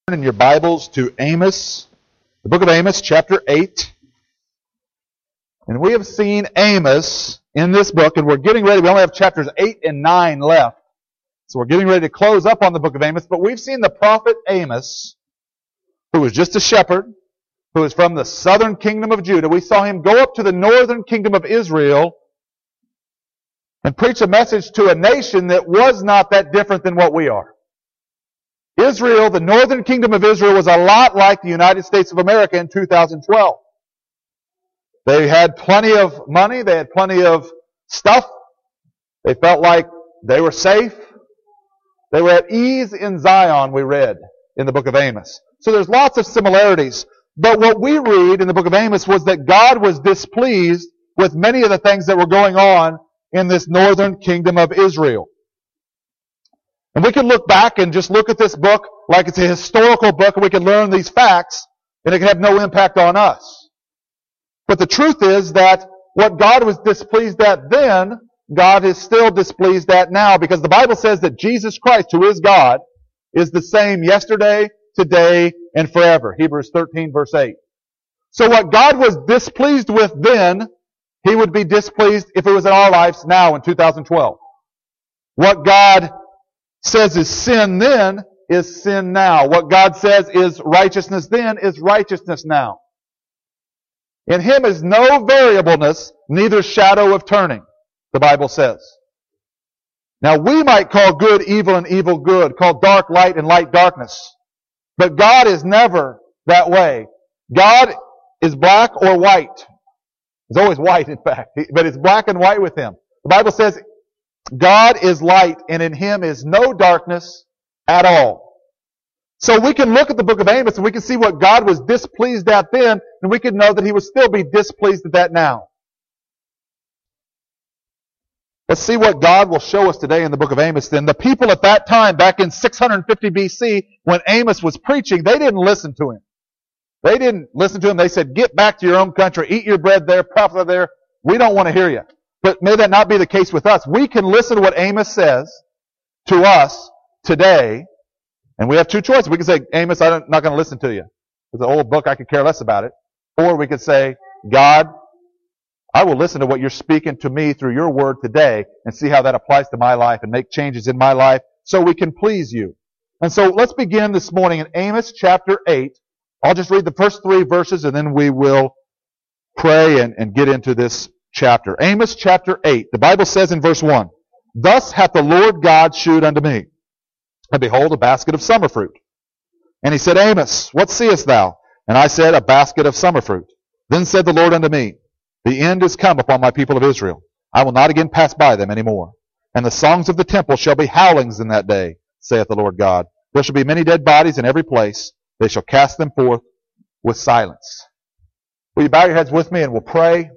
In your Bibles to Amos, the book of Amos, chapter 8. And we have seen Amos in this book, and we're getting ready. We only have chapters 8 and 9 left. So we're getting ready to close up on the book of Amos. But we've seen the prophet Amos, who was just a shepherd, who was from the southern kingdom of Judah. We saw him go up to the northern kingdom of Israel and preach a message to a nation that was not that different than what we are. Israel, the northern kingdom of Israel, was a lot like the United States of America in 2012. They had plenty of money. They had plenty of stuff. They felt like they were safe. They were at ease in Zion, we read in the book of Amos. So there's lots of similarities. But what we read in the book of Amos was that God was displeased with many of the things that were going on in this northern kingdom of Israel. And we can look back and just look at this book like it's a historical book, and we can learn these facts, and it can have no impact on us. But the truth is that what God was displeased at then, God is still displeased at now, because the Bible says that Jesus Christ, who is God, is the same yesterday, today, and forever. Hebrews 13, verse 8. So what God was displeased with then, He would be displeased if it was in our lives now in 2012. What God says is sin then is sin now. What God says is righteousness then is righteousness now. In Him is no variableness, neither shadow of turning, the Bible says. Now we might call good evil and evil good, call dark light and light darkness. But God is never that way. God is black or white. It's always white, in fact, but it's black and white with Him. The Bible says God is light, and in Him is no darkness at all. So we can look at the book of Amos, and we can see what God was displeased at then, and we can know that He would still be displeased at that now. Let's see what God will show us today in the book of Amos then. The people at that time, back in 650 BC, when Amos was preaching, they didn't listen to him. They didn't listen to him. They said, get back to your own country, eat your bread there, prophesy there. We don't want to hear you. But may that not be the case with us. We can listen to what Amos says to us today, and we have two choices. We can say, Amos, I'm not going to listen to you. It's an old book, I could care less about it. Or we could say, God, I will listen to what you're speaking to me through your word today and see how that applies to my life and make changes in my life so we can please you. And so let's begin this morning in Amos chapter 8. I'll just read the first 3 verses and then we will pray and get into this chapter. Amos chapter 8. The Bible says in verse 1, Thus hath the Lord God shewed unto me, and behold, a basket of summer fruit. And he said, Amos, what seest thou? And I said, A basket of summer fruit. Then said the Lord unto me, The end is come upon my people of Israel. I will not again pass by them any more. And the songs of the temple shall be howlings in that day, saith the Lord God. There shall be many dead bodies in every place. They shall cast them forth with silence. Will you bow your heads with me and we'll pray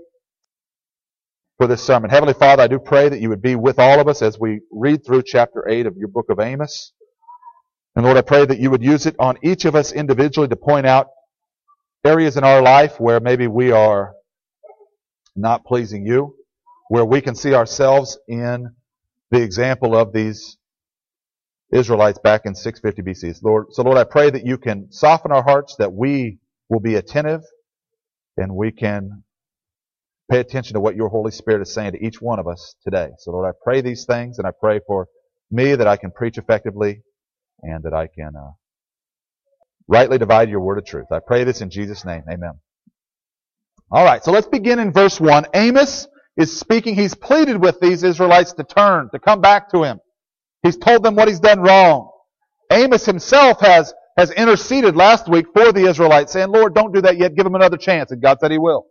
for this sermon. Heavenly Father, I do pray that you would be with all of us as we read through chapter 8 of your book of Amos. And Lord, I pray that you would use it on each of us individually to point out areas in our life where maybe we are not pleasing you, where we can see ourselves in the example of these Israelites back in 650 BC. Lord, I pray that you can soften our hearts, that we will be attentive, and we can pay attention to what your Holy Spirit is saying to each one of us today. So Lord, I pray these things, and I pray for me that I can preach effectively and that I can rightly divide your word of truth. I pray this in Jesus' name. Amen. All right, so let's begin in verse 1. Amos is speaking. He's pleaded with these Israelites to turn, to come back to him. He's told them what he's done wrong. Amos himself has interceded last week for the Israelites, saying, Lord, don't do that yet. Give them another chance. And God said he will.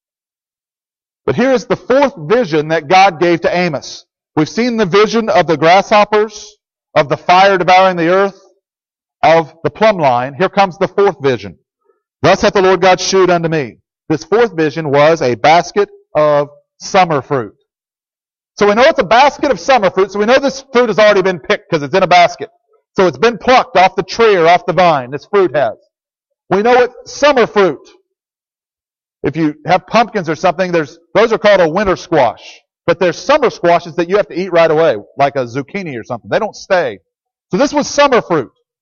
But here is the 4th vision that God gave to Amos. We've seen the vision of the grasshoppers, of the fire devouring the earth, of the plumb line. Here comes the 4th vision. Thus hath the Lord God shewed unto me. This 4th vision was a basket of summer fruit. So we know it's a basket of summer fruit, so we know this fruit has already been picked because it's in a basket. So it's been plucked off the tree or off the vine, this fruit has. We know it's summer fruit. If you have pumpkins or something, those are called a winter squash. But there's summer squashes that you have to eat right away, like a zucchini or something. They don't stay. So this was summer fruit.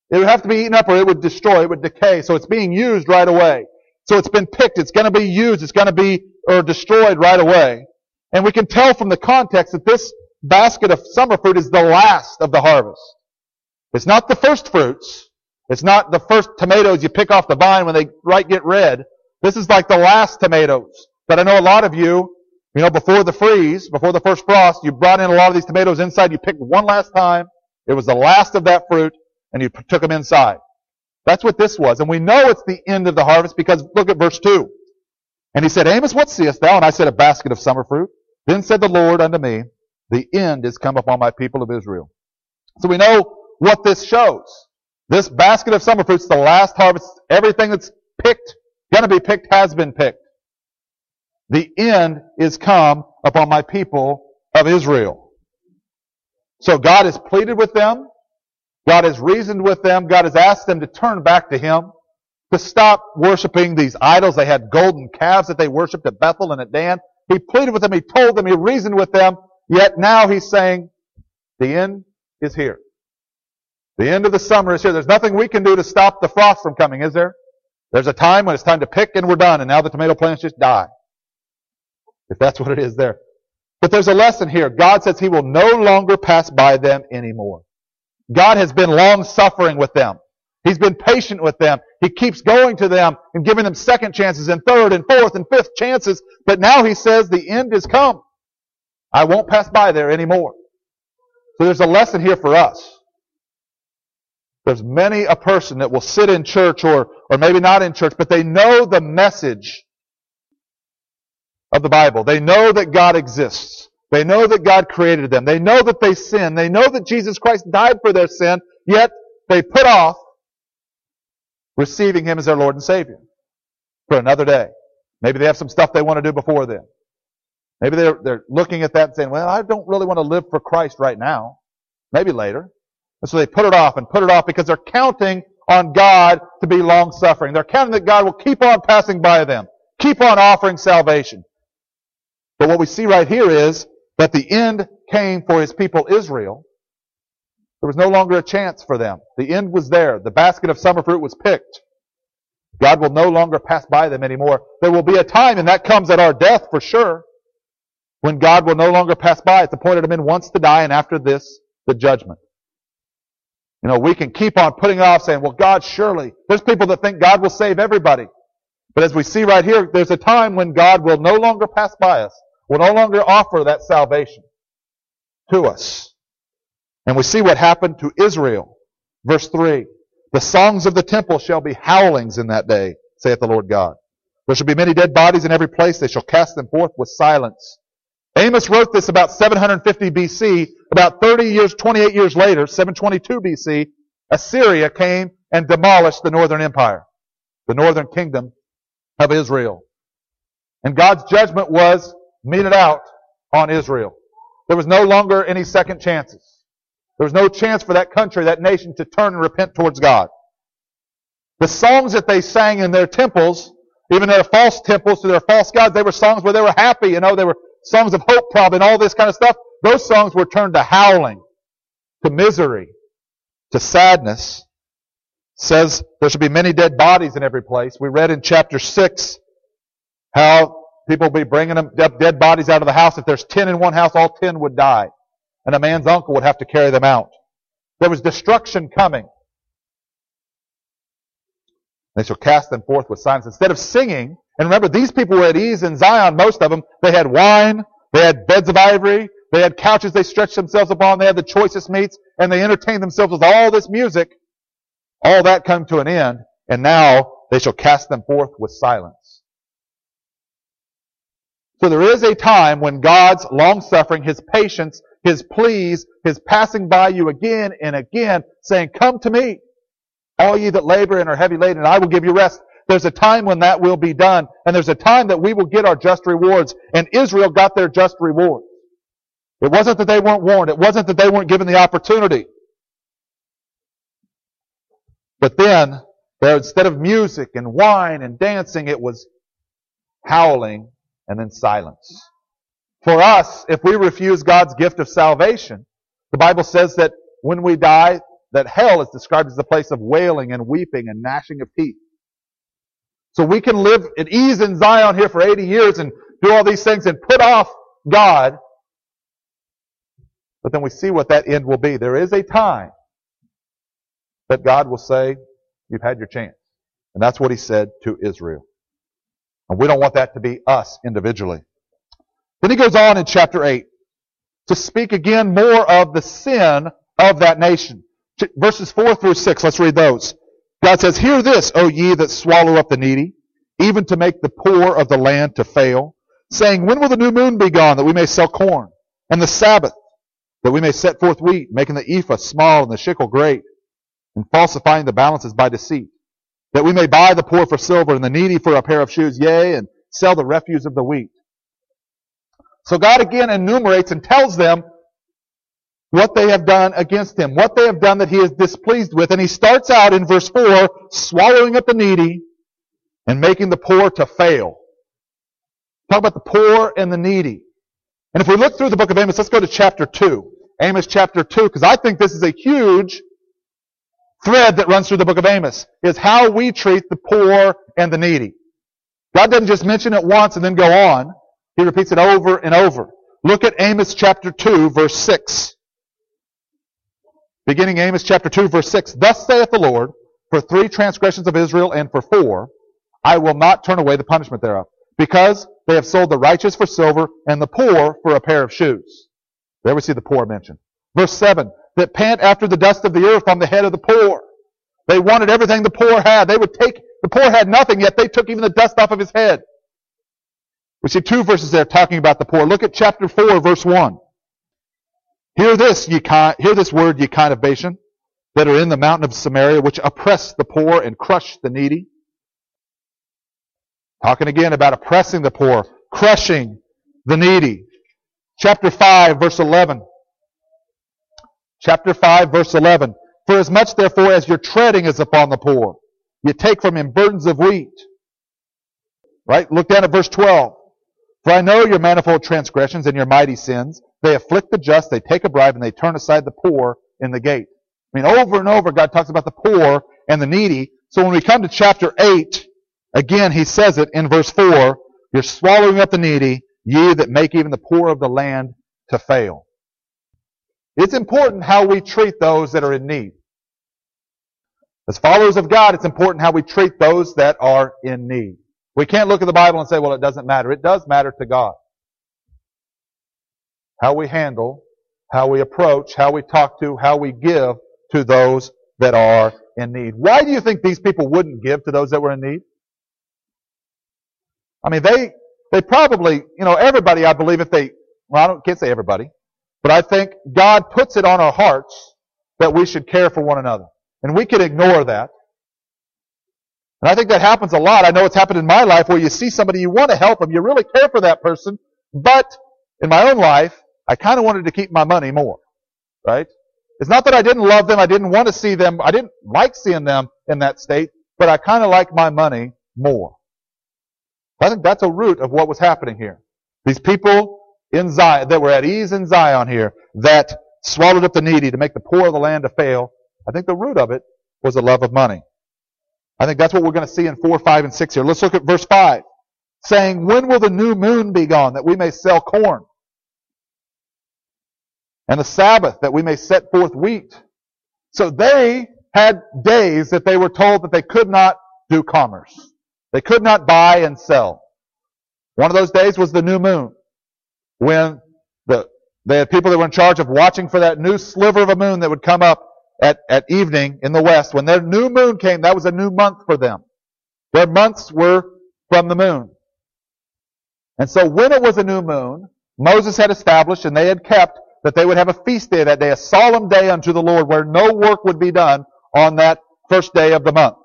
It would have to be eaten up or it would destroy, it would decay. So it's being used right away. So it's been picked, it's going to be used, it's going to be destroyed right away. And we can tell from the context that this basket of summer fruit is the last of the harvest. It's not the first fruits. It's not the first tomatoes you pick off the vine when they get red. This is like the last tomatoes. But I know a lot of you, before the freeze, before the first frost, you brought in a lot of these tomatoes inside. You picked one last time. It was the last of that fruit, and you took them inside. That's what this was. And we know it's the end of the harvest because look at verse 2. And he said, Amos, what seest thou? And I said, a basket of summer fruit. Then said the Lord unto me, the end is come upon my people of Israel. So we know what this shows. This basket of summer fruit is the last harvest. Everything that's picked, going to be picked, has been picked. The end is come upon my people of Israel. So God has pleaded with them. God has reasoned with them. God has asked them to turn back to Him, to stop worshiping these idols. They had golden calves that they worshipped at Bethel and at Dan. He pleaded with them. He told them. He reasoned with them. Yet now He's saying, the end is here. The end of the summer is here. There's nothing we can do to stop the frost from coming, is there? There's a time when it's time to pick and we're done, and now the tomato plants just die. If that's what it is there. But there's a lesson here. God says He will no longer pass by them anymore. God has been long-suffering with them. He's been patient with them. He keeps going to them and giving them second chances and third and fourth and fifth chances. But now He says the end is come. I won't pass by there anymore. So there's a lesson here for us. There's many a person that will sit in church or maybe not in church, but they know the message of the Bible. They know that God exists. They know that God created them. They know that they sin. They know that Jesus Christ died for their sin, yet they put off receiving Him as their Lord and Savior for another day. Maybe they have some stuff they want to do before then. Maybe they're looking at that and saying, well, I don't really want to live for Christ right now. Maybe later. And so they put it off because they're counting on God to be long-suffering. They're counting that God will keep on passing by them, keep on offering salvation. But what we see right here is that the end came for His people Israel. There was no longer a chance for them. The end was there. The basket of summer fruit was picked. God will no longer pass by them anymore. There will be a time, and that comes at our death for sure, when God will no longer pass by. It's appointed a man once to die, and after this, the judgment. We can keep on putting it off saying, well, God, surely. There's people that think God will save everybody. But as we see right here, there's a time when God will no longer pass by us, will no longer offer that salvation to us. And we see what happened to Israel. Verse 3, the songs of the temple shall be howlings in that day, saith the Lord God. There shall be many dead bodies in every place. They shall cast them forth with silence. Amos wrote this about 750 BC. About 28 years later, 722 BC, Assyria came and demolished the northern empire, the northern kingdom of Israel. And God's judgment was meted out on Israel. There was no longer any second chances. There was no chance for that country, that nation, to turn and repent towards God. The songs that they sang in their temples, even their false temples to their false gods, they were songs where they were happy. They were songs of hope probably and all this kind of stuff. Those songs were turned to howling, to misery, to sadness. It says there should be many dead bodies in every place. We read in chapter 6 how people will be bringing them dead bodies out of the house. If there's 10 in one house, all 10 would die. And a man's uncle would have to carry them out. There was destruction coming. They shall cast them forth with silence. Instead of singing, and remember, these people were at ease in Zion, most of them. They had wine, they had beds of ivory, they had couches they stretched themselves upon, they had the choicest meats, and they entertained themselves with all this music. All that come to an end, and now they shall cast them forth with silence. So there is a time when God's long-suffering, His patience, His pleas, His passing by you again and again, saying, come to me, all ye that labor and are heavy laden, and I will give you rest. There's a time when that will be done, and there's a time that we will get our just rewards, and Israel got their just rewards. It wasn't that they weren't warned. It wasn't that they weren't given the opportunity. But then, instead of music and wine and dancing, it was howling and then silence. For us, if we refuse God's gift of salvation, the Bible says that when we die, that hell is described as the place of wailing and weeping and gnashing of teeth. So we can live at ease in Zion here for 80 years and do all these things and put off God. But then we see what that end will be. There is a time that God will say, you've had your chance. And that's what he said to Israel. And we don't want that to be us individually. Then he goes on in chapter 8 to speak again more of the sin of that nation. Verses 4 through 6, let's read those. God says, hear this, O ye that swallow up the needy, even to make the poor of the land to fail, saying, when will the new moon be gone, that we may sell corn? And the Sabbath, that we may set forth wheat, making the ephah small and the shekel great, and falsifying the balances by deceit, that we may buy the poor for silver and the needy for a pair of shoes, yea, and sell the refuse of the wheat. So God again enumerates and tells them what they have done against him, what they have done that he is displeased with. And he starts out in verse 4, swallowing up the needy and making the poor to fail. Talk about the poor and the needy. And if we look through the book of Amos, let's go to chapter 2. Amos chapter 2, because I think this is a huge thread that runs through the book of Amos, is how we treat the poor and the needy. God doesn't just mention it once and then go on. He repeats it over and over. Look at Amos chapter 2, verse 6. Beginning Amos chapter 2, verse 6. Thus saith the Lord, for 3 transgressions of Israel and for 4, I will not turn away the punishment thereof, because they have sold the righteous for silver and the poor for a pair of shoes. There we see the poor mentioned. Verse 7. That pant after the dust of the earth on the head of the poor. They wanted everything the poor had. They would take, the poor had nothing, yet they took even the dust off of his head. We see 2 verses there talking about the poor. Look at chapter 4, verse 1. Hear this word, ye kind of Bashan, that are in the mountain of Samaria, which oppress the poor and crush the needy. Talking again about oppressing the poor, crushing the needy. Chapter 5, verse 11. Chapter 5, verse 11. For as much therefore as your treading is upon the poor, you take from him burdens of wheat. Right? Look down at verse 12. For I know your manifold transgressions and your mighty sins. They afflict the just, they take a bribe, and they turn aside the poor in the gate. I mean, over and over, God talks about the poor and the needy. So when we come to chapter 8, again, he says it in verse 4, you're swallowing up the needy, ye that make even the poor of the land to fail. It's important how we treat those that are in need. As followers of God, it's important how we treat those that are in need. We can't look at the Bible and say, well, it doesn't matter. It does matter to God. How we handle, how we approach, how we talk to, how we give to those that are in need. Why do you think these people wouldn't give to those that were in need? I mean, they probably, everybody, I believe can't say everybody, but I think God puts it on our hearts that we should care for one another. And we can ignore that. And I think that happens a lot. I know it's happened in my life where you see somebody, you want to help them, you really care for that person, but in my own life, I kind of wanted to keep my money more. Right? It's not that I didn't love them, I didn't want to see them, I didn't like seeing them in that state, but I kind of like my money more. I think that's a root of what was happening here. These people in Zion, that were at ease in Zion here, that swallowed up the needy to make the poor of the land to fail, I think the root of it was a love of money. I think that's what we're going to see in 4, 5, and 6 here. Let's look at verse 5. Saying, when will the new moon be gone, that we may sell corn? And the Sabbath, that we may set forth wheat. So they had days that they were told that they could not do commerce. They could not buy and sell. One of those days was the new moon, when they had people that were in charge of watching for that new sliver of a moon that would come up at evening in the west. When their new moon came, that was a new month for them. Their months were from the moon. And so when it was a new moon, Moses had established and they had kept that they would have a feast day that day, a solemn day unto the Lord, where no work would be done on that first day of the month.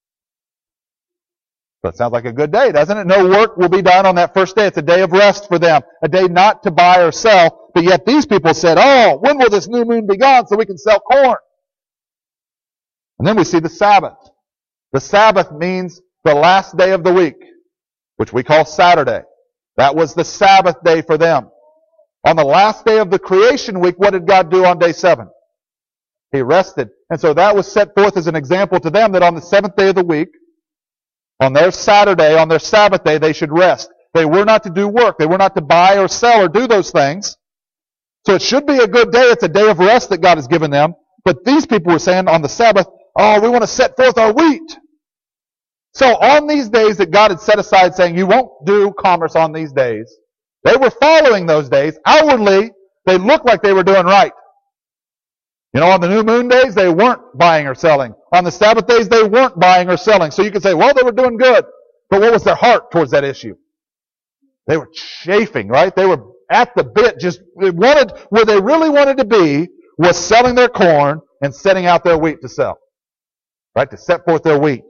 So it sounds like a good day, doesn't it? No work will be done on that first day. It's a day of rest for them, a day not to buy or sell. But yet these people said, oh, when will this new moon be gone so we can sell corn? And then we see the Sabbath. The Sabbath means the last day of the week, which we call Saturday. That was the Sabbath day for them. On the last day of the creation week, what did God do on day 7? He rested. And so that was set forth as an example to them that on the seventh day of the week, on their Saturday, on their Sabbath day, they should rest. They were not to do work. They were not to buy or sell or do those things. So it should be a good day. It's a day of rest that God has given them. But these people were saying on the Sabbath, oh, we want to set forth our wheat. So on these days that God had set aside saying you won't do commerce on these days, they were following those days. Outwardly, they looked like they were doing right. You know, on the new moon days, they weren't buying or selling. On the Sabbath days, they weren't buying or selling. So you could say, well, they were doing good. But what was their heart towards that issue? They were chafing, right? They were at the bit, where they really wanted to be was selling their corn and setting out their wheat to sell. Right? To set forth their wheat.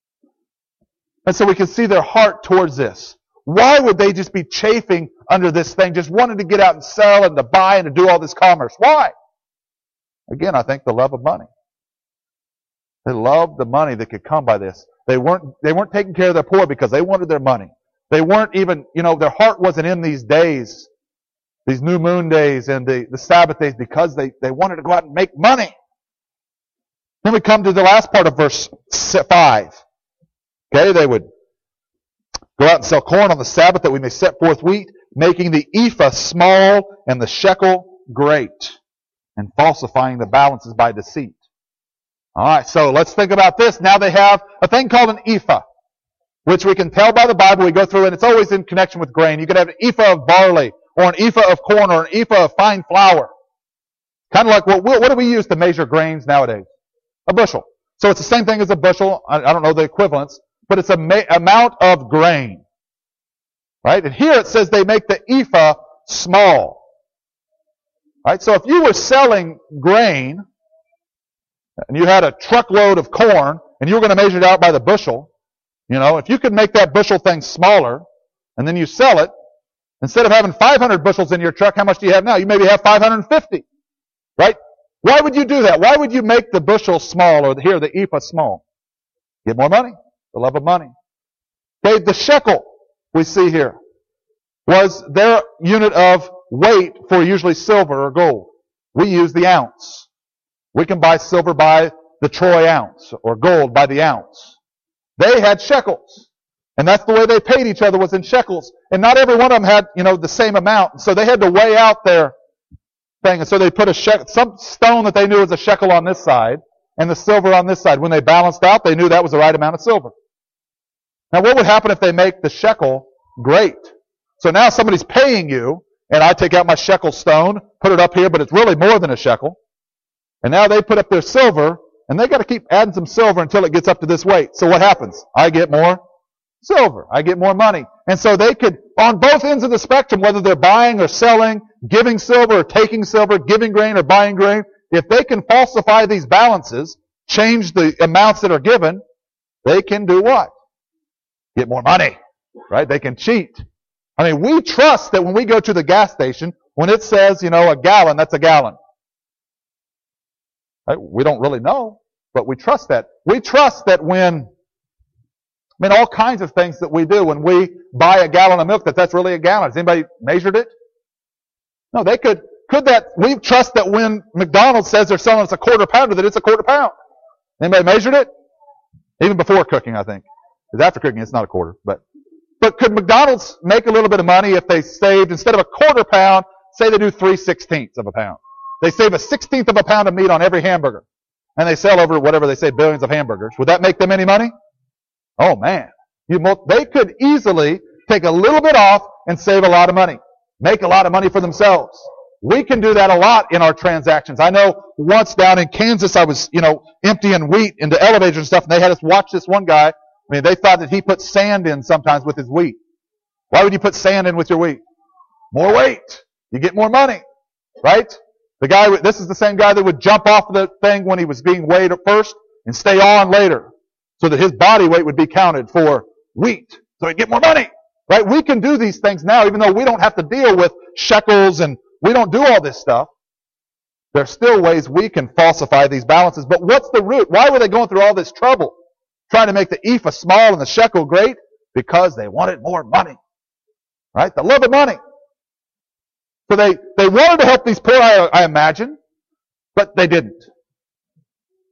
And so we can see their heart towards this. Why would they just be chafing under this thing, just wanting to get out and sell and to buy and to do all this commerce? Why? Again, I think the love of money. They loved the money that could come by this. They weren't taking care of their poor because they wanted their money. They weren't even, their heart wasn't in these days, these new moon days and the Sabbath days because they wanted to go out and make money. Then we come to the last part of verse 5. Okay, they would go out and sell corn on the Sabbath that we may set forth wheat, making the ephah small and the shekel great, and falsifying the balances by deceit. All right, so let's think about this. Now they have a thing called an ephah, which we can tell by the Bible. We go through, and it's always in connection with grain. You could have an ephah of barley, or an ephah of corn, or an ephah of fine flour. Kind of like what do we use to measure grains nowadays? A bushel. So it's the same thing as a bushel. I don't know the equivalence, but it's an amount of grain. Right? And here it says they make the ephah small. Right? So if you were selling grain, and you had a truckload of corn, and you were going to measure it out by the bushel, if you could make that bushel thing smaller, and then you sell it, instead of having 500 bushels in your truck, how much do you have now? You maybe have 550. Right? Why would you do that? Why would you make the bushel small, or here, the ephah small? Get more money. The love of money. Okay, the shekel we see here was their unit of weight for usually silver or gold. We use the ounce. We can buy silver by the troy ounce, or gold by the ounce. They had shekels. And that's the way they paid each other, was in shekels. And not every one of them had, the same amount. So they had to weigh out their thing. And so they put some stone that they knew was a shekel on this side, and the silver on this side. When they balanced out, they knew that was the right amount of silver. Now what would happen if they make the shekel great? So now somebody's paying you, and I take out my shekel stone, put it up here, but it's really more than a shekel. And now they put up their silver, and they got to keep adding some silver until it gets up to this weight. So what happens? I get more silver. I get more money. And so they could, on both ends of the spectrum, whether they're buying or selling, giving silver or taking silver, giving grain or buying grain, if they can falsify these balances, change the amounts that are given, they can do what? Get more money. Right? They can cheat. I mean, we trust that when we go to the gas station, when it says, a gallon, that's a gallon. Right? We don't really know, but we trust that. We trust that all kinds of things that we do. When we buy a gallon of milk, that's really a gallon. Has anybody measured it? No, they could we trust that when McDonald's says they're selling us a quarter pounder, that it's a quarter pound. Anybody measured it? Even before cooking, I think. Because after cooking, it's not a quarter. But could McDonald's make a little bit of money if they saved, instead of a quarter pound, say they do 3/16 of a pound. They save a 16th of a pound of meat on every hamburger. And they sell over whatever they say, billions of hamburgers. Would that make them any money? Oh man. They could easily take a little bit off and save a lot of money. Make a lot of money for themselves. We can do that a lot in our transactions. I know once down in Kansas, I was, emptying wheat into elevators and stuff, and they had us watch this one guy. They thought that he put sand in sometimes with his wheat. Why would you put sand in with your wheat? More weight. You get more money. Right? This is the same guy that would jump off the thing when he was being weighed at first and stay on later, so that his body weight would be counted for wheat, so he'd get more money. Right? We can do these things now, even though we don't have to deal with shekels and we don't do all this stuff. There's still ways we can falsify these balances. But what's the root? Why were they going through all this trouble trying to make the ephah small and the shekel great? Because they wanted more money. Right? The love of money. So they wanted to help these poor, I imagine, but they didn't.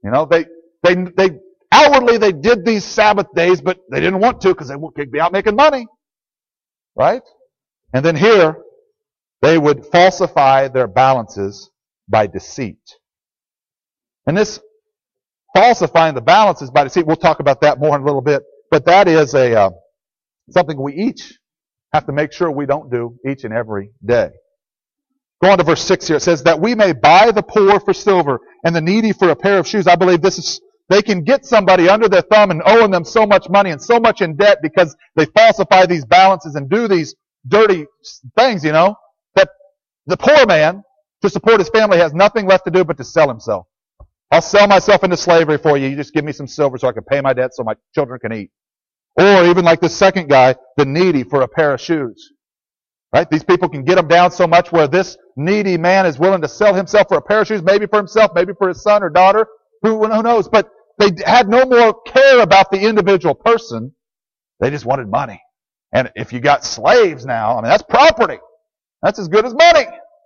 You know, they outwardly they did these Sabbath days, but they didn't want to because they could be out making money. Right? And then here, they would falsify their balances by deceit. And this falsifying the balances by deceit, we'll talk about that more in a little bit, but that is something we each have to make sure we don't do each and every day. Go on to verse 6 here. It says, that we may buy the poor for silver and the needy for a pair of shoes. I believe they can get somebody under their thumb and owing them so much money and so much in debt because they falsify these balances and do these dirty things, you know, that the poor man, to support his family, has nothing left to do but to sell himself. I'll sell myself into slavery for you. You just give me some silver so I can pay my debt so my children can eat. Or even like the second guy, the needy for a pair of shoes. Right? These people can get them down so much where this needy man is willing to sell himself for a pair of shoes, maybe for himself, maybe for his son or daughter, who knows. But they had no more care about the individual person. They just wanted money. And if you got slaves now, I mean, that's property. That's as good as money.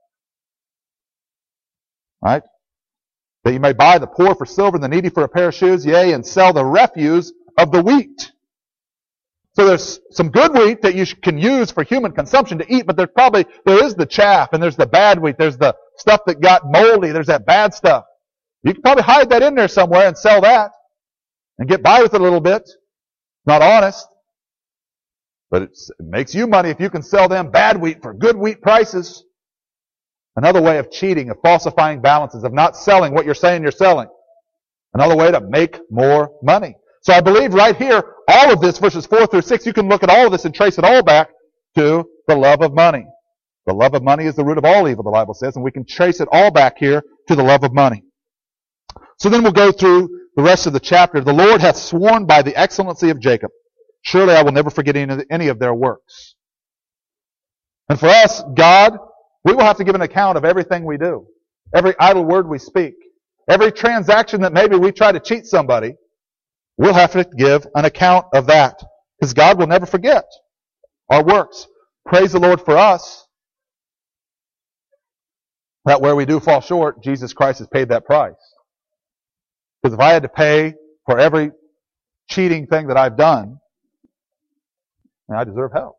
Right? That you may buy the poor for silver and the needy for a pair of shoes, yea, and sell the refuse of the wheat. So there's some good wheat that you can use for human consumption to eat, but there is the chaff, and there's the bad wheat, there's the stuff that got moldy, there's that bad stuff. You can probably hide that in there somewhere and sell that and get by with it a little bit. Not honest. But it makes you money if you can sell them bad wheat for good wheat prices. Another way of cheating, of falsifying balances, of not selling what you're saying you're selling. Another way to make more money. So I believe right here, all of this, verses 4 through 6, you can look at all of this and trace it all back to the love of money. The love of money is the root of all evil, the Bible says, and we can trace it all back here to the love of money. So then we'll go through the rest of the chapter. The Lord hath sworn by the excellency of Jacob, surely I will never forget any of their works. And for us, God, we will have to give an account of everything we do. Every idle word we speak. Every transaction that maybe we try to cheat somebody, we'll have to give an account of that. Because God will never forget our works. Praise the Lord for us. That where we do fall short, Jesus Christ has paid that price. Because if I had to pay for every cheating thing that I've done, I deserve hell.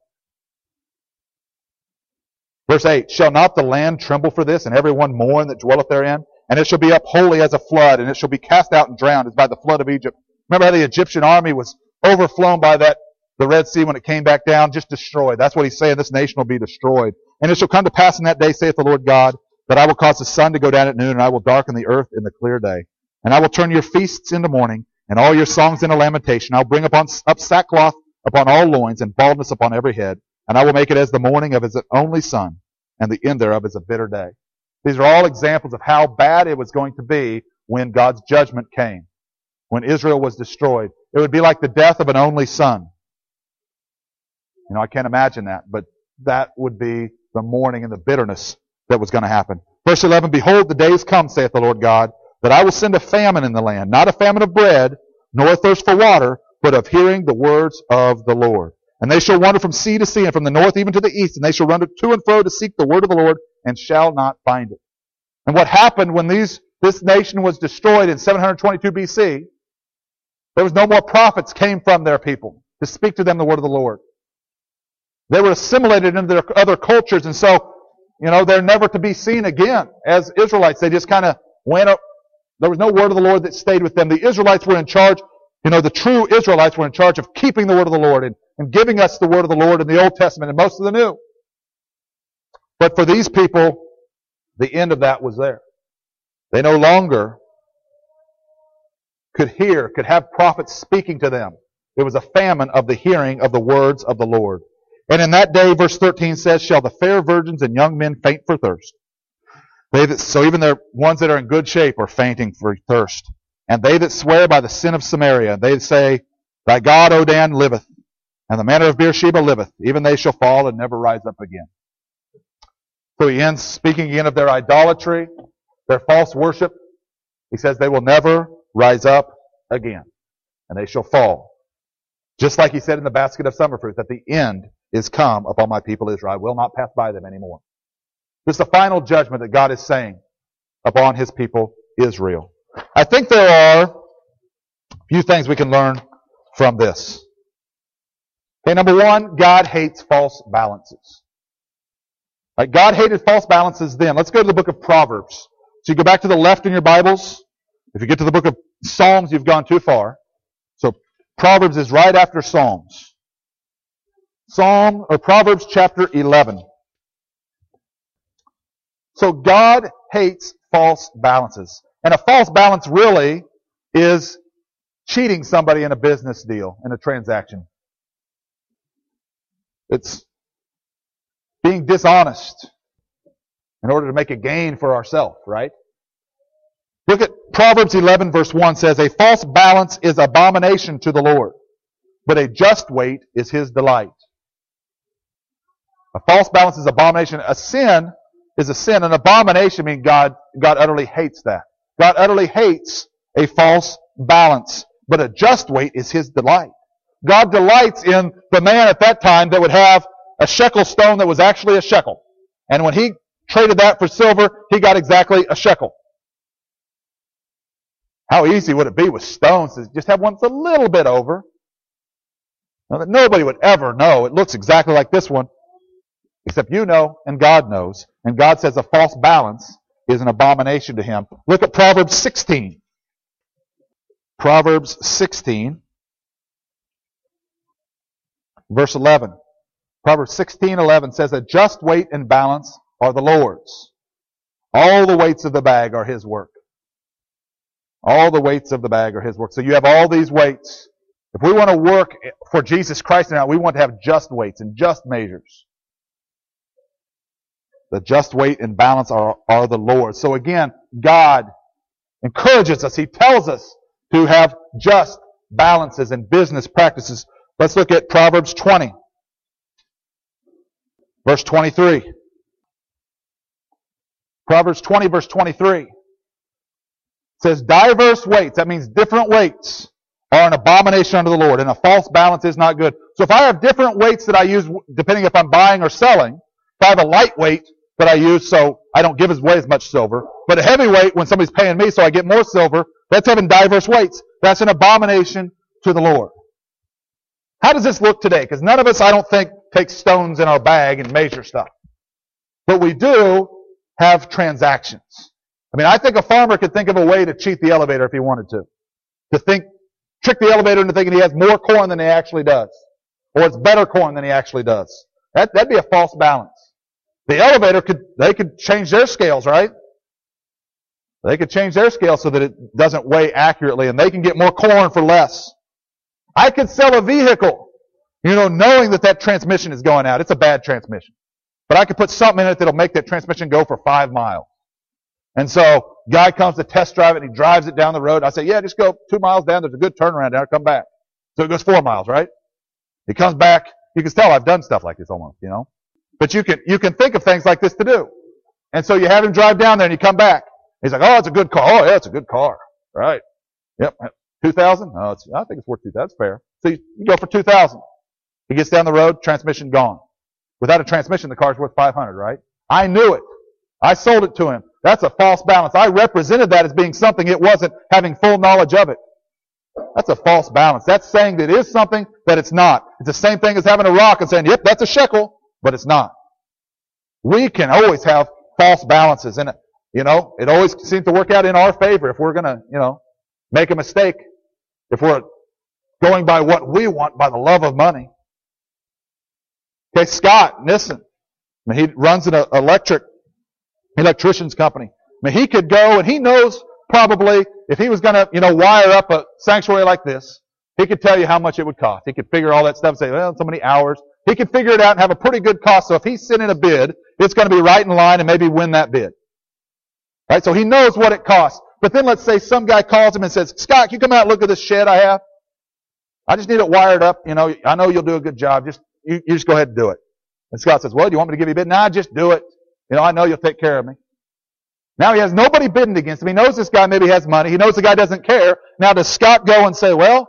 Verse 8, shall not the land tremble for this, and every one mourn that dwelleth therein? And it shall be up wholly as a flood, and it shall be cast out and drowned as by the flood of Egypt. Remember how the Egyptian army was overflown by the Red Sea when it came back down, just destroyed. That's what he's saying, this nation will be destroyed. And it shall come to pass in that day, saith the Lord God, that I will cause the sun to go down at noon, and I will darken the earth in the clear day. And I will turn your feasts into mourning, and all your songs into lamentation. I will bring up sackcloth upon all loins, and baldness upon every head. And I will make it as the mourning of his only son, and the end thereof is a bitter day. These are all examples of how bad it was going to be when God's judgment came. When Israel was destroyed. It would be like the death of an only son. You know, I can't imagine that, but that would be the mourning and the bitterness that was going to happen. Verse 11, behold, the days come, saith the Lord God, that I will send a famine in the land, not a famine of bread, nor a thirst for water, but of hearing the words of the Lord. And they shall wander from sea to sea, and from the north even to the east, and they shall run to and fro to seek the word of the Lord, and shall not find it. And what happened when this nation was destroyed in 722 BC, there was no more prophets came from their people to speak to them the word of the Lord. They were assimilated into their other cultures, and so, they're never to be seen again as Israelites. They just kind of went up. There was no word of the Lord that stayed with them. The Israelites were in charge, the true Israelites were in charge of keeping the word of the Lord and giving us the word of the Lord in the Old Testament and most of the New. But for these people, the end of that was there. They no longer could have prophets speaking to them. It was a famine of the hearing of the words of the Lord. And in that day, verse 13 says, shall the fair virgins and young men faint for thirst. So even the ones that are in good shape are fainting for thirst. And they that swear by the sin of Samaria, they say, thy God, O Dan, liveth, and the manner of Beersheba liveth. Even they shall fall and never rise up again. So he ends speaking again of their idolatry, their false worship. He says they will never rise up again, and they shall fall. Just like he said in the basket of summer fruit, that the end is come upon my people Israel. I will not pass by them anymore. This is the final judgment that God is saying upon his people Israel. I think there are a few things we can learn from this. Okay, number one, God hates false balances. Right, God hated false balances then. Let's go to the book of Proverbs. So you go back to the left in your Bibles. If you get to the book of Psalms, you've gone too far. So Proverbs is right after Psalms. Proverbs chapter 11. So God hates false balances. And a false balance really is cheating somebody in a business deal, in a transaction. It's being dishonest in order to make a gain for ourselves, right? Look at Proverbs 11 verse 1 says, a false balance is abomination to the Lord, but a just weight is His delight. A false balance is abomination. A sin is a sin. An abomination means God utterly hates that. God utterly hates a false balance, but a just weight is His delight. God delights in the man at that time that would have a shekel stone that was actually a shekel. And when he traded that for silver, he got exactly a shekel. How easy would it be with stones to just have one that's a little bit over? Now, that nobody would ever know. It looks exactly like this one, except you know and God knows. And God says a false balance is an abomination to Him. Look at Proverbs 16. Proverbs 16, verse 11. Proverbs 16:11 says, a just weight and balance are the Lord's. All the weights of the bag are His work. All the weights of the bag are His work. So you have all these weights. If we want to work for Jesus Christ now, we want to have just weights and just measures. The just weight and balance are the Lord's. So again, God encourages us. He tells us to have just balances and business practices. Let's look at Proverbs 20. Verse 23. Proverbs 20, verse 23. It says, diverse weights, that means different weights, are an abomination unto the Lord, and a false balance is not good. So if I have different weights that I use, depending if I'm buying or selling, if I have a light weight that I use so I don't give away as much silver, but a heavy weight when somebody's paying me so I get more silver, that's having diverse weights. That's an abomination to the Lord. How does this look today? Because none of us, I don't think, take stones in our bag and measure stuff. But we do have transactions. I mean, I think a farmer could think of a way to cheat the elevator if he wanted to. Trick the elevator into thinking he has more corn than he actually does. Or it's better corn than he actually does. That'd be a false balance. The elevator could change their scales, right? They could change their scale so that it doesn't weigh accurately, and they can get more corn for less. I could sell a vehicle, knowing that transmission is going out. It's a bad transmission. But I could put something in it that'll make that transmission go for 5 miles. And so, guy comes to test drive it, and he drives it down the road. I say, yeah, just go 2 miles down. There's a good turnaround down. Come back. So it goes 4 miles, right? He comes back. You can tell I've done stuff like this almost, But you can think of things like this to do. And so you have him drive down there, and you come back. He's like, oh, it's a good car. Oh, yeah, it's a good car. Right. Yep. 2,000? No, I think it's worth 2,000. That's fair. So you go for 2,000. He gets down the road, transmission gone. Without a transmission, the car's worth 500, right? I knew it. I sold it to him. That's a false balance. I represented that as being something it wasn't, having full knowledge of it. That's a false balance. That's saying that it is something that it's not. It's the same thing as having a rock and saying, yep, that's a shekel, but it's not. We can always have false balances. And, it always seems to work out in our favor if we're going to, make a mistake. If we're going by what we want, by the love of money. Okay, Scott Nissen. He runs an electrician's company. He could go and he knows probably if he was going to, wire up a sanctuary like this, he could tell you how much it would cost. He could figure all that stuff and say, well, so many hours. He could figure it out and have a pretty good cost. So if he's sent in a bid, it's going to be right in line and maybe win that bid. Right? So he knows what it costs. But then let's say some guy calls him and says, Scott, can you come out and look at this shed I have? I just need it wired up. I know you'll do a good job. You just go ahead and do it. And Scott says, well, do you want me to give you a bid? Nah, just do it. I know you'll take care of me. Now he has nobody bidding against him. He knows this guy maybe has money. He knows the guy doesn't care. Now does Scott go and say, well,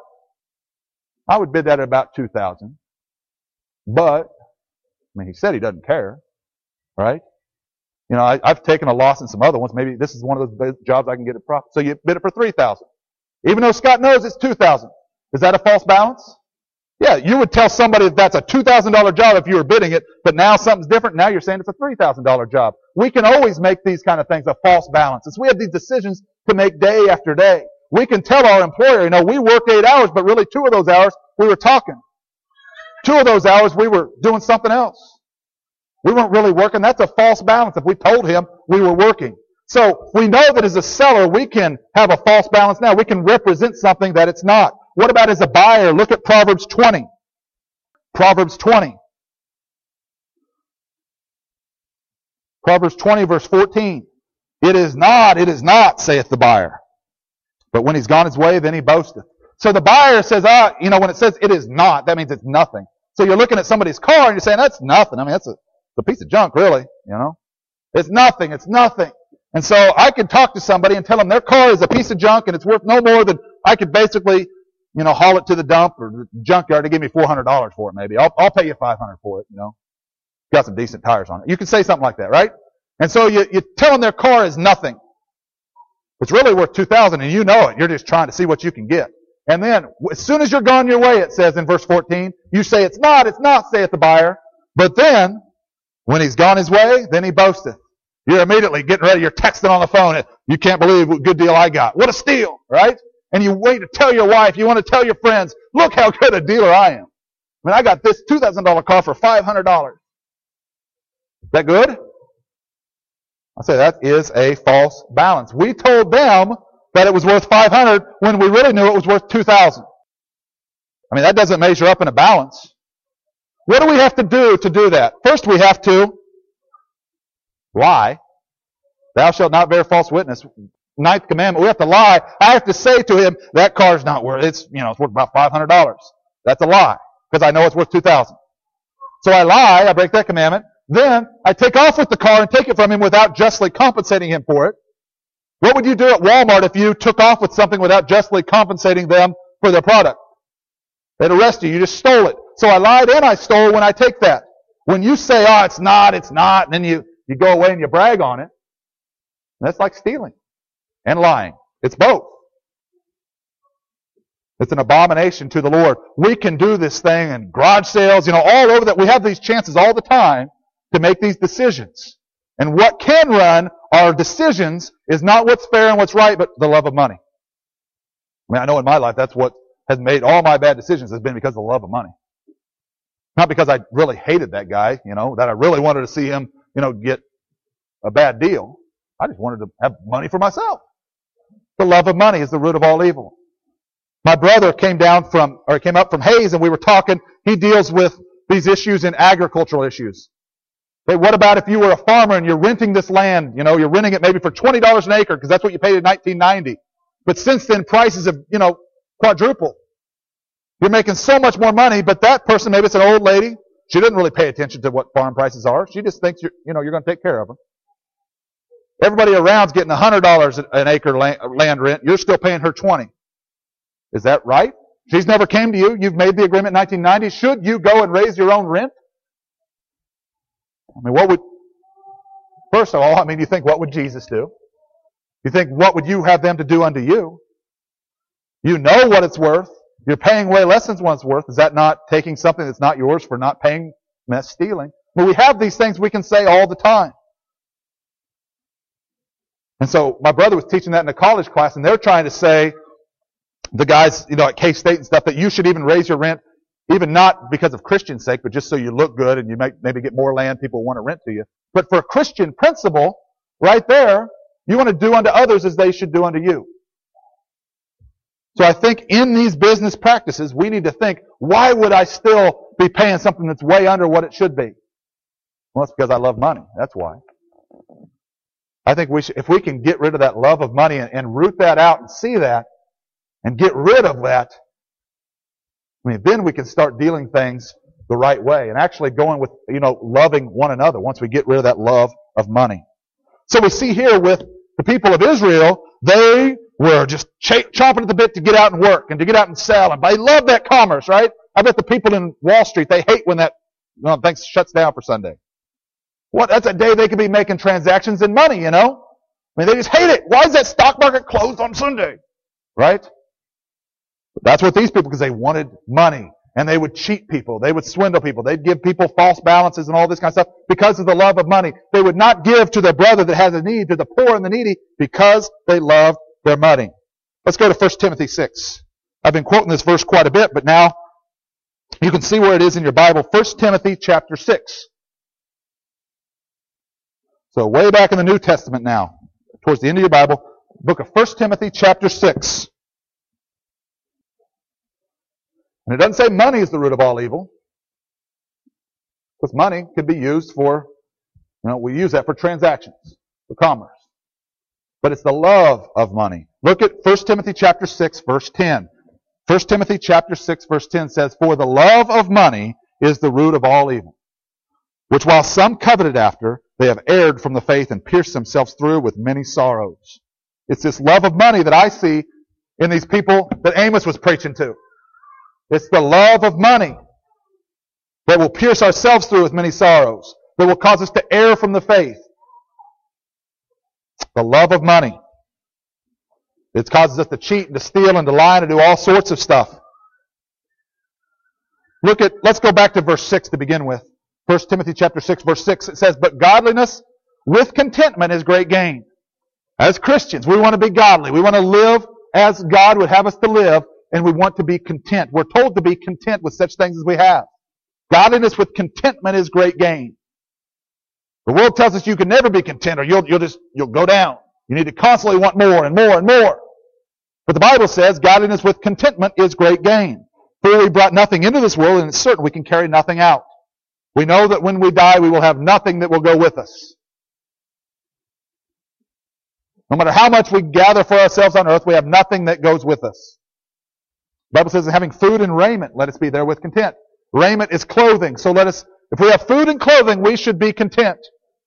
I would bid that at about 2,000. But, he said he doesn't care. Right? I've taken a loss in some other ones. Maybe this is one of those jobs I can get at profit. So you bid it for $3,000. Even though Scott knows it's $2,000. Is that a false balance? Yeah, you would tell somebody that that's a $2,000 job if you were bidding it, but now something's different. Now you're saying it's a $3,000 job. We can always make these kind of things a false balance. We have these decisions to make day after day. We can tell our employer, we work 8 hours, but really 2 of those hours we were talking. 2 of those hours we were doing something else. We weren't really working. That's a false balance if we told him we were working. So we know that as a seller, we can have a false balance now. We can represent something that it's not. What about as a buyer? Look at Proverbs 20. Proverbs 20. Proverbs 20 verse 14. It is not, saith the buyer. But when he's gone his way, then he boasteth. So the buyer says, when it says it is not, that means it's nothing. So you're looking at somebody's car and you're saying, that's nothing. That's a piece of junk, really, It's nothing. And so I could talk to somebody and tell them their car is a piece of junk and it's worth no more than I could basically, haul it to the dump or the junkyard to give me $400 for it maybe. I'll pay you $500 for it, Got some decent tires on it. You can say something like that, right? And so you tell them their car is nothing. It's really worth $2,000 and you know it. You're just trying to see what you can get. And then, as soon as you're gone your way, it says in verse 14, you say, it's not, saith the buyer. But then, when he's gone his way, then he boasteth. You're immediately getting ready, you're texting on the phone, you can't believe what good deal I got. What a steal, right? And you wait to tell your wife, you want to tell your friends, look how good a dealer I am. I got this $2,000 car for $500. Is that good? I say that is a false balance. We told them that it was worth $500 when we really knew it was worth $2,000. That doesn't measure up in a balance. What do we have to do that? First, we have to lie. Thou shalt not bear false witness. 9th commandment, we have to lie. I have to say to him, that car's not worth, it's worth about $500. That's a lie, because I know it's worth $2,000. So I lie, I break that commandment. Then I take off with the car and take it from him without justly compensating him for it. What would you do at Walmart if you took off with something without justly compensating them for their product? They'd arrest you. You just stole it. So I lied and I stole when I take that. When you say, it's not, and then you go away and you brag on it, that's like stealing and lying. It's both. It's an abomination to the Lord. We can do this thing in garage sales, all over that. We have these chances all the time to make these decisions. And what can run our decisions is not what's fair and what's right, but the love of money. I know in my life that's what has made all my bad decisions has been because of the love of money. Not because I really hated that guy, that I really wanted to see him, get a bad deal. I just wanted to have money for myself. The love of money is the root of all evil. My brother came up from Hayes and we were talking. He deals with these issues in agricultural issues. Hey, what about if you were a farmer and you're renting this land? You're renting it maybe for $20 an acre because that's what you paid in 1990. But since then, prices have, quadrupled. You're making so much more money, but that person, maybe it's an old lady, she doesn't really pay attention to what farm prices are. She just thinks you're going to take care of her. Everybody around's getting $100 an acre land rent. You're still paying her $20. Is that right? She's never came to you. You've made the agreement in 1990. Should you go and raise your own rent? First of all, you think, what would Jesus do? You think, what would you have them to do unto you? You know what it's worth. You're paying way less than what it's worth. Is that not taking something that's not yours for not paying? That's stealing. But we have these things we can say all the time. And so my brother was teaching that in a college class, and they're trying to say, the guys, at K-State and stuff, that you should even raise your rent, even not because of Christian sake, but just so you look good and you maybe get more land people want to rent to you. But for a Christian principle, right there, you want to do unto others as they should do unto you. So I think in these business practices, we need to think, why would I still be paying something that's way under what it should be? Well, it's because I love money. That's why. I think if we can get rid of that love of money and root that out and see that and get rid of that, then we can start dealing things the right way and actually going with, loving one another once we get rid of that love of money. So we see here with the people of Israel, they were just chomping at the bit to get out and work and to get out and sell. And they love that commerce, right? I bet the people in Wall Street, they hate when that thing shuts down for Sunday. What? That's a day they could be making transactions in money, you know? I mean, they just hate it. Why is that stock market closed on Sunday? Right? But that's what these people, because they wanted money. And they would cheat people. They would swindle people. They'd give people false balances and all this kind of stuff because of the love of money. They would not give to their brother that has a need, to the poor and the needy, because they loved their money. Let's go to 1 Timothy 6. I've been quoting this verse quite a bit, but now you can see where it is in your Bible. 1 Timothy chapter 6. So way back in the New Testament now, towards the end of your Bible, book of 1 Timothy chapter 6. And it doesn't say money is the root of all evil. Because money can be used for, we use that for transactions, for commerce. But it's the love of money. Look at 1 Timothy chapter 6, verse 10. 1 Timothy chapter 6, verse 10 says, "For the love of money is the root of all evil, which while some coveted after, they have erred from the faith and pierced themselves through with many sorrows." It's this love of money that I see in these people that Amos was preaching to. It's the love of money that will pierce ourselves through with many sorrows, that will cause us to err from the faith. The love of money. It causes us to cheat and to steal and to lie and to do all sorts of stuff. Let's go back to verse 6 to begin with. 1 Timothy chapter 6, verse 6, it says, "But godliness with contentment is great gain." As Christians, we want to be godly. We want to live as God would have us to live. And we want to be content. We're told to be content with such things as we have. Godliness with contentment is great gain. The world tells us you can never be content, or you'll go down. You need to constantly want more and more and more. But the Bible says godliness with contentment is great gain. For we brought nothing into this world, and it's certain we can carry nothing out. We know that when we die, we will have nothing that will go with us. No matter how much we gather for ourselves on earth, we have nothing that goes with us. The Bible says, having food and raiment, let us be there with content. Raiment is clothing. So if we have food and clothing, we should be content.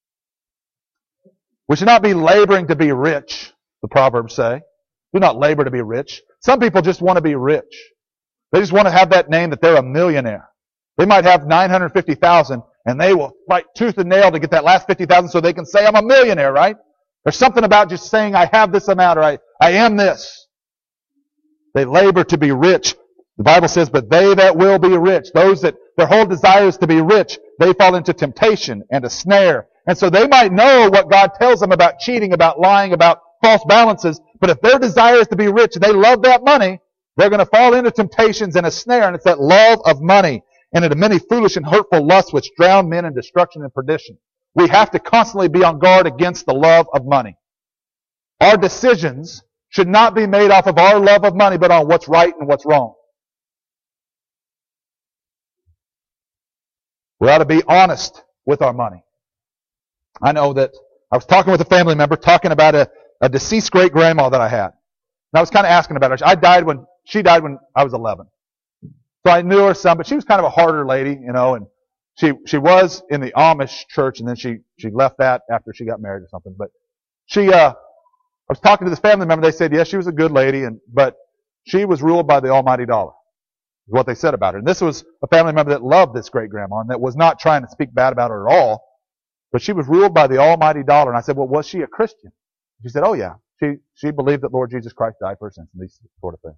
We should not be laboring to be rich, the Proverbs say. Do not labor to be rich. Some people just want to be rich. They just want to have that name that they're a millionaire. They might have 950,000 and they will fight tooth and nail to get that last 50,000 so they can say, "I'm a millionaire," right? There's something about just saying, "I have this amount," or I am this. They labor to be rich. The Bible says, "But they that will be rich," those that their whole desire is to be rich, they fall into temptation and a snare. And so they might know what God tells them about cheating, about lying, about false balances. But if their desire is to be rich, they love that money, they're going to fall into temptations and a snare. And it's that love of money and into many foolish and hurtful lusts which drown men in destruction and perdition. We have to constantly be on guard against the love of money. Our decisions should not be made off of our love of money, but on what's right and what's wrong. We ought to be honest with our money. I know that I was talking with a family member, talking about a deceased great-grandma that I had. And I was kind of asking about her. She died when I was 11. So I knew her some, but she was kind of a harder lady, and she was in the Amish church, and then she left that after she got married or something. But I was talking to this family member. They said, yes, she was a good lady, but she was ruled by the almighty dollar, is what they said about her. And this was a family member that loved this great-grandma and that was not trying to speak bad about her at all, but she was ruled by the almighty dollar. And I said, well, was she a Christian? She said, oh yeah. She believed that Lord Jesus Christ died for her sins and these sort of things.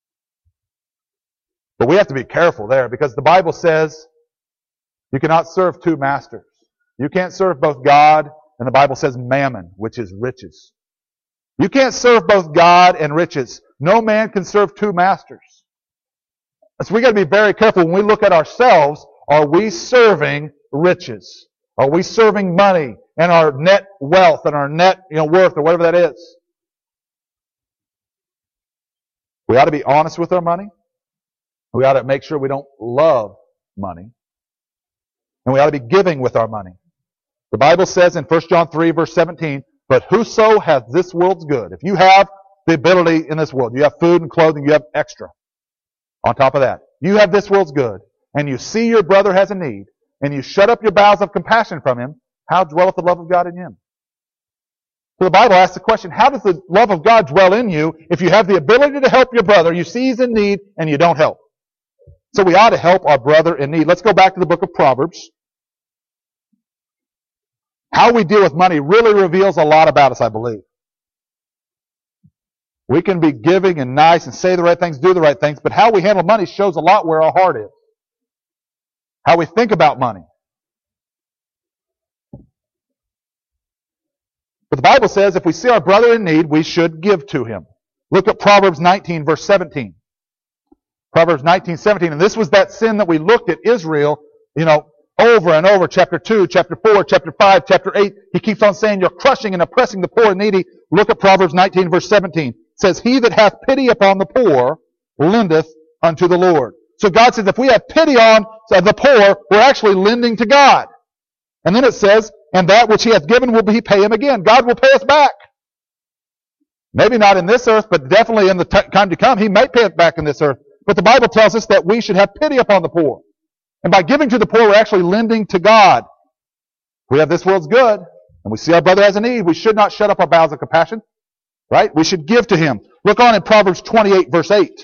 But we have to be careful there because the Bible says you cannot serve two masters. You can't serve both God and the Bible says mammon, which is riches. You can't serve both God and riches. No man can serve two masters. So we got to be very careful when we look at ourselves. Are we serving riches? Are we serving money and our net wealth and our net worth or whatever that is? We ought to be honest with our money. We ought to make sure we don't love money. And we ought to be giving with our money. The Bible says in 1 John 3 verse 17, but whoso hath this world's good. If you have the ability in this world, you have food and clothing, you have extra. On top of that, you have this world's good, and you see your brother has a need, and you shut up your bowels of compassion from him, how dwelleth the love of God in him? So the Bible asks the question, how does the love of God dwell in you if you have the ability to help your brother, you see he's in need, and you don't help? So we ought to help our brother in need. Let's go back to the book of Proverbs. How we deal with money really reveals a lot about us, I believe. We can be giving and nice and say the right things, do the right things, but how we handle money shows a lot where our heart is. How we think about money. But the Bible says if we see our brother in need, we should give to him. Look at Proverbs 19, verse 17. Proverbs 19, 17. And this was that sin that we looked at Israel, over and over. Chapter 2, chapter 4, chapter 5, chapter 8. He keeps on saying, you're crushing and oppressing the poor and needy. Look at Proverbs 19, verse 17. It says, he that hath pity upon the poor lendeth unto the Lord. So God says, if we have pity on the poor, we're actually lending to God. And then it says, and that which he hath given will he pay him again. God will pay us back. Maybe not in this earth, but definitely in the time to come. He may pay it back in this earth. But the Bible tells us that we should have pity upon the poor. And by giving to the poor, we're actually lending to God. We have this world's good, and we see our brother has a need. We should not shut up our bowels of compassion. Right? We should give to him. Look on in Proverbs 28, verse 8.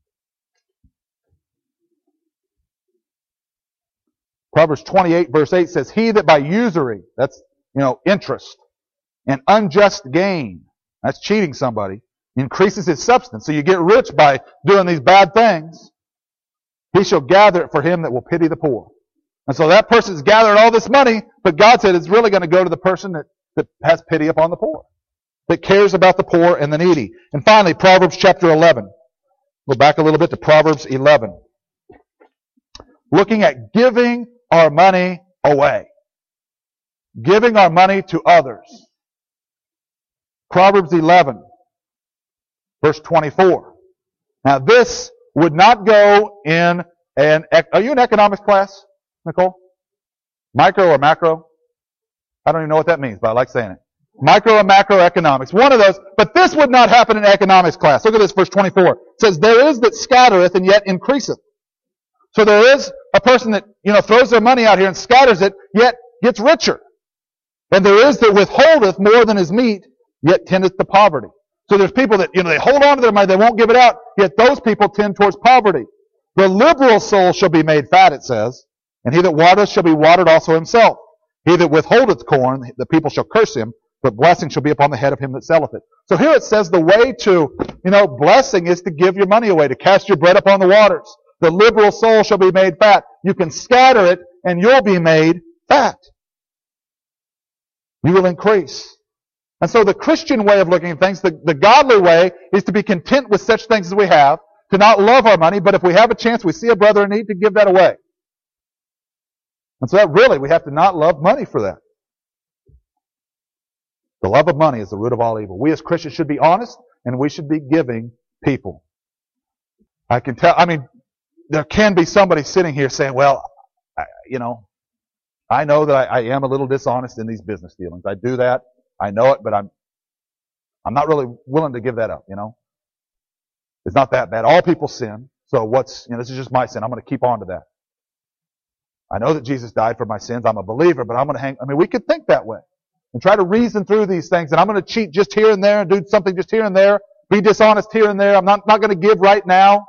Proverbs 28, verse 8 says, he that by usury, that's, interest, and unjust gain, that's cheating somebody, increases his substance. So you get rich by doing these bad things. He shall gather it for him that will pity the poor. And so that person's gathering all this money, but God said it's really going to go to the person that has pity upon the poor, that cares about the poor and the needy. And finally, Proverbs chapter 11. Go back a little bit to Proverbs 11. Looking at giving our money away. Giving our money to others. Proverbs 11, verse 24. Now this would not go in are you in economics class, Nicole? Micro or macro? I don't even know what that means, but I like saying it. Micro and macroeconomics. One of those, but this would not happen in economics class. Look at this, verse 24. It says, there is that scattereth and yet increaseth. So there is a person that, throws their money out here and scatters it, yet gets richer. And there is that withholdeth more than is meet, yet tendeth to poverty. So there's people that, they hold on to their money, they won't give it out, yet those people tend towards poverty. The liberal soul shall be made fat, it says, and he that watereth shall be watered also himself. He that withholdeth corn, the people shall curse him, but blessing shall be upon the head of him that selleth it. So here it says the way to, blessing is to give your money away, to cast your bread upon the waters. The liberal soul shall be made fat. You can scatter it, and you'll be made fat. You will increase. And so the Christian way of looking at things, the godly way, is to be content with such things as we have, to not love our money, but if we have a chance, we see a brother in need, to give that away. And so that really, we have to not love money for that. The love of money is the root of all evil. We as Christians should be honest, and we should be giving people. I can tell, there can be somebody sitting here saying, well, I know that I am a little dishonest in these business dealings. I do that. I know it, but I'm not really willing to give that up, It's not that bad. All people sin. So this is just my sin. I'm going to keep on to that. I know that Jesus died for my sins. I'm a believer, but I'm going to we could think that way and try to reason through these things. And I'm going to cheat just here and there and do something just here and there. Be dishonest here and there. I'm not going to give right now.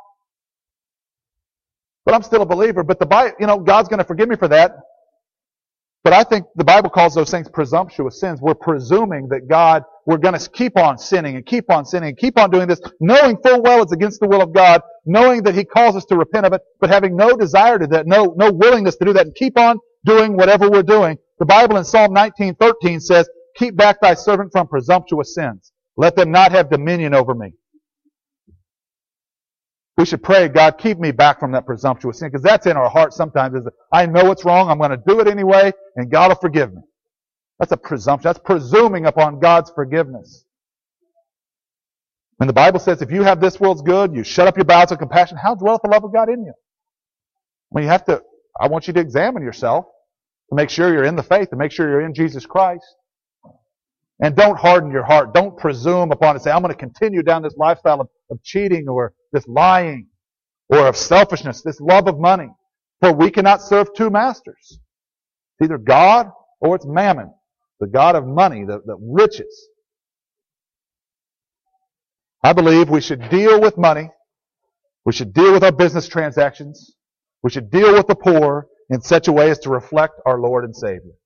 But I'm still a believer. But the Bible, God's going to forgive me for that. But I think the Bible calls those things presumptuous sins. We're presuming that we're going to keep on sinning and keep on sinning and keep on doing this, knowing full well it's against the will of God, knowing that He calls us to repent of it, but having no desire to that, no willingness to do that, and keep on doing whatever we're doing. The Bible in Psalm 19:13 says, keep back thy servant from presumptuous sins. Let them not have dominion over me. We should pray, God, keep me back from that presumptuous sin, because that's in our heart sometimes. Is I know it's wrong, I'm going to do it anyway, and God will forgive me. That's a presumption. That's presuming upon God's forgiveness. And the Bible says, if you have this world's good, you shut up your bowels of compassion, how dwelleth the love of God in you? I want you to examine yourself to make sure you're in the faith, to make sure you're in Jesus Christ. And don't harden your heart. Don't presume upon it. Say, I'm going to continue down this lifestyle of cheating or this lying or of selfishness, this love of money. For we cannot serve two masters. It's either God or it's mammon, the God of money, the riches. I believe we should deal with money. We should deal with our business transactions. We should deal with the poor in such a way as to reflect our Lord and Savior.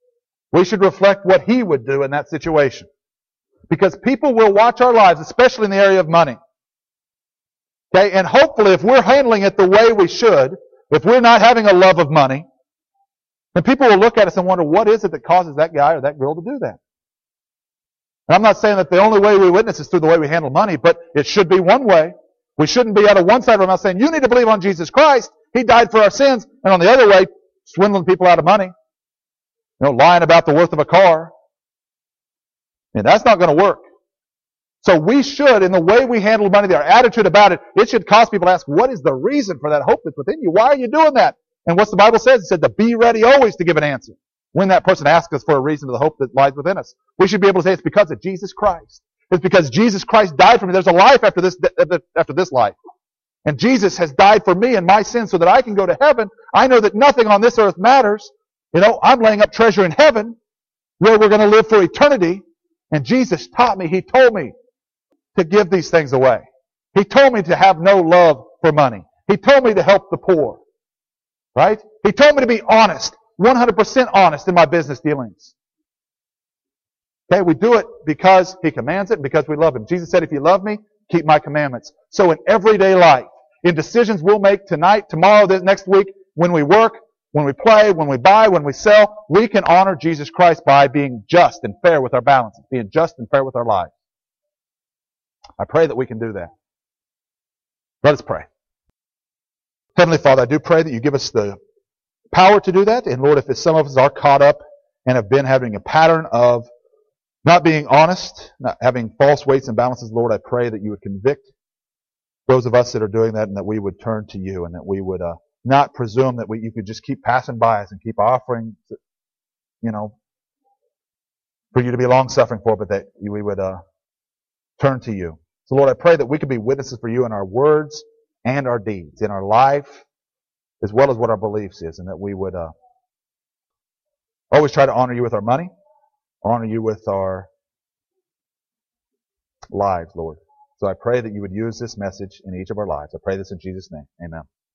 We should reflect what He would do in that situation. Because people will watch our lives, especially in the area of money. Okay, and hopefully if we're handling it the way we should, if we're not having a love of money, then people will look at us and wonder, what is it that causes that guy or that girl to do that? And I'm not saying that the only way we witness is through the way we handle money, but it should be one way. We shouldn't be out of one side of our mouth saying, you need to believe on Jesus Christ. He died for our sins. And on the other way, swindling people out of money. Lying about the worth of a car. And that's not going to work. So we should, in the way we handle money, our attitude about it, it should cause people to ask, what is the reason for that hope that's within you? Why are you doing that? And what's the Bible says? It said to be ready always to give an answer. When that person asks us for a reason to the hope that lies within us. We should be able to say it's because of Jesus Christ. It's because Jesus Christ died for me. There's a life after this life. And Jesus has died for me and my sins so that I can go to heaven. I know that nothing on this earth matters. I'm laying up treasure in heaven where we're going to live for eternity. And Jesus taught me, He told me to give these things away. He told me to have no love for money. He told me to help the poor. Right? He told me to be honest, 100% honest in my business dealings. Okay, we do it because He commands it and because we love Him. Jesus said, if you love me, keep my commandments. So in everyday life, in decisions we'll make tonight, tomorrow, next week, when we work, when we play, when we buy, when we sell, we can honor Jesus Christ by being just and fair with our balances, being just and fair with our lives. I pray that we can do that. Let us pray. Heavenly Father, I do pray that you give us the power to do that. And Lord, if some of us are caught up and have been having a pattern of not being honest, not having false weights and balances, Lord, I pray that you would convict those of us that are doing that and that we would turn to you and that we would not presume that you could just keep passing by us and keep offering, for you to be long-suffering for, but that we would turn to you. So Lord, I pray that we could be witnesses for you in our words and our deeds, in our life, as well as what our beliefs is, and that we would always try to honor you with our money, honor you with our lives, Lord. So I pray that you would use this message in each of our lives. I pray this in Jesus' name. Amen.